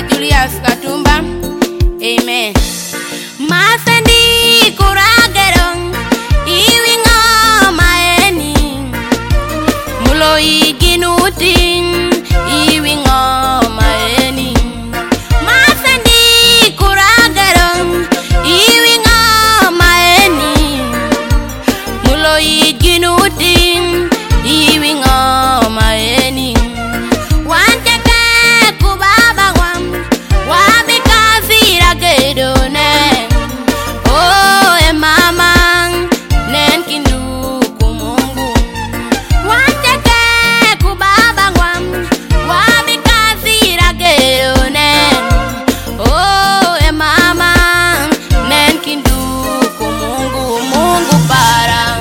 Julius Katumba. Amen. Masendi kuragerong iwingo maeni mulo iginuting iwingo maeni. Masendi kuragerong iwingo maeni mulo iginuting iwingo maeni. Wanteke kubaba wam wabikazira gedone. Oh e mama nen kinduku Mungu. Wanteke kubaba wam wabikazira gedone. Oh e mama nen kinduku Mungu. Mungu para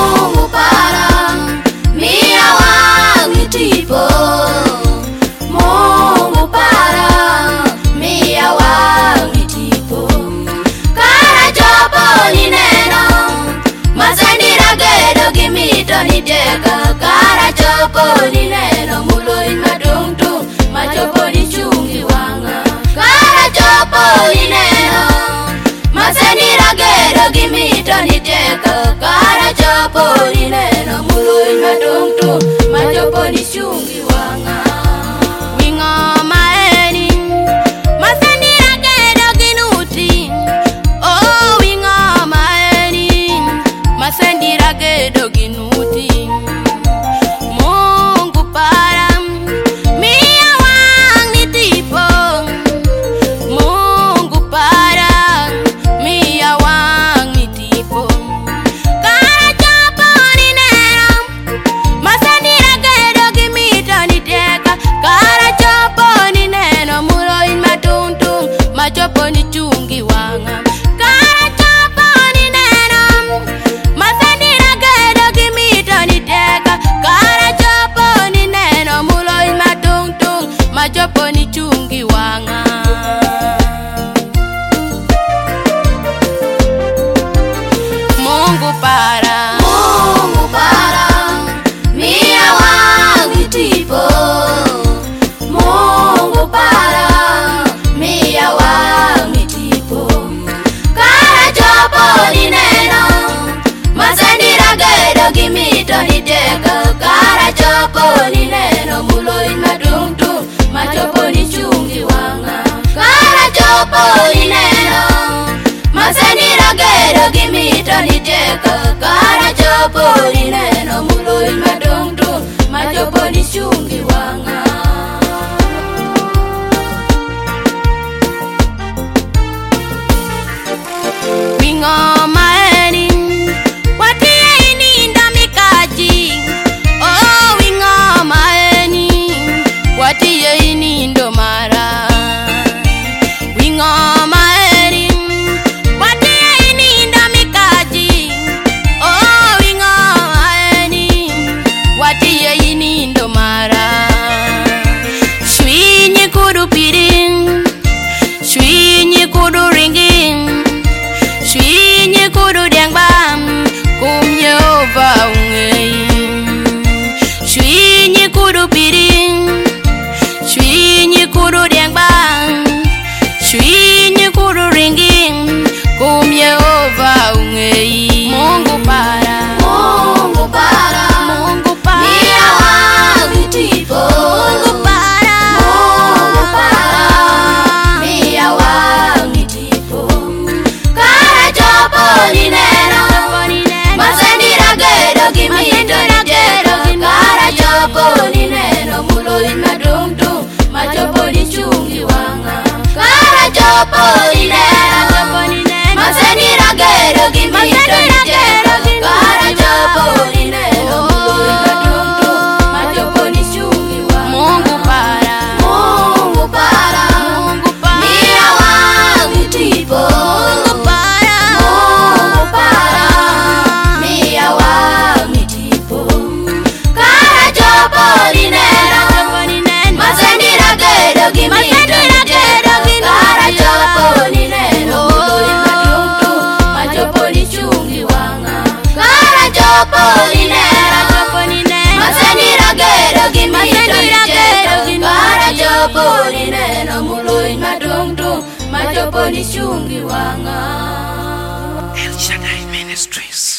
mia wangu tipo. Mungu para mia wangu tipo. Kara jopo ni neno masendira gedo gimito ni deka. Kara jopo ni neno mulo inadungtu majopo ni chungi wanga. Kara jopo ni neno masendira gedo gimito ni deka. Kara jopo ni neno mulo inadungtu majopo ni chungi wanga. Wingo maeni masendira gedo ginuti. Oh wingo maeni masendira gedo ginuti. Mungu para mia wangu tipo. Mungu para mia wangu tipo. Kara jopo ni neno masendira gedo gimito ni deka. Kara jopo ni neno mulo inmatuntu majopo ni chungi wanga. Kara jopo ni neno masendira gedo gimito ni deka. Kara jopo ni neno mulo inmatuntu majopo ni chungi wanga. Mungu para mia wangu tipo. Mungu para mia wangu tipo. Kara jopo ni neno masendira gedo gimito ni deka. Kara jopo ni neno mulo inadungtu majopo ni chungi wanga. Kara jopo ni neno masendira gedo gimito ni deka. Kara jopo ni neno mulo inadungtu majopo ni chungi wanga. Wingo maeni watie ininda mikaji. Oh wingo maeni watie inindo mara. Wingo maeni watie ininda mikaji. Oh wingo maeni watie inindo mara. Shwinyi kudu piring, shwinyi kudu ringing, shwinyi kudu dengbam kum Yehova ungei. Shwinyi kudu piring, shwinyi kudu dengbam, shwinyi kudu ringing kum Yehova ungei. Mungu para mia wangu tipo. Mungu para mia wangu tipo. Kara jopo ni neno masendira gedo gimito ni deka. Kara jopo ni neno mulo inadungtu majopo ni chungi wanga. Kara jopo ni neno masendira gedo gimito ni deka. Kara jopo ni neno mulo inadungtu majopo ni chungi wanga. Mungu para mia wangu tipo. Mungu para mia wangu tipo. Kara jopo ni neno masendira gedo gimito ni deka. Kara jopo ni neno mulo inadungtu majopo ni chungi wanga. Kara jopo ni neno masendira gedo gimito ni deka. Kara jopo ni neno mulo chopo ni chungi wanga. El Shaddai Ministries.